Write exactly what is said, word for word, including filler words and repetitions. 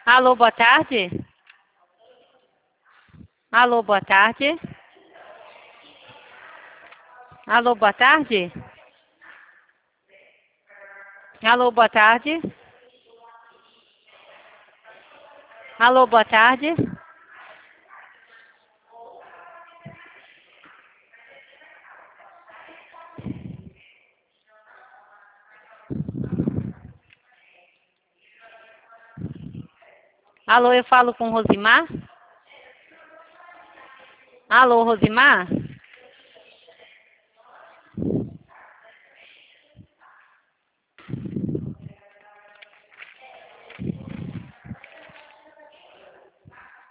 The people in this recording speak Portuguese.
Alô, boa tarde. Alô, boa tarde. Alô, boa tarde. Alô, boa tarde. Alô, boa tarde. Alô, eu falo com Rosimar? Alô, Rosimar?